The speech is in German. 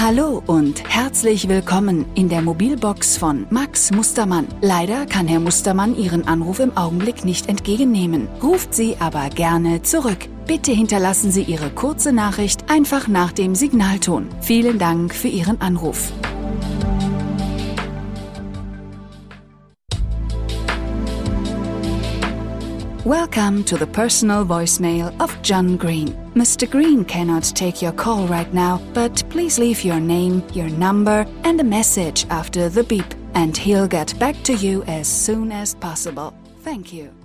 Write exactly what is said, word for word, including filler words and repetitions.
Hallo und herzlich willkommen in der Mobilbox von Max Mustermann. Leider kann Herr Mustermann Ihren Anruf im Augenblick nicht entgegennehmen. Ruft Sie aber gerne zurück. Bitte hinterlassen Sie Ihre kurze Nachricht einfach nach dem Signalton. Vielen Dank für Ihren Anruf. Welcome to the personal voicemail of John Green. Mister Green cannot take your call right now, but please leave your name, your number, and a message after the beep, and he'll get back to you as soon as possible. Thank you.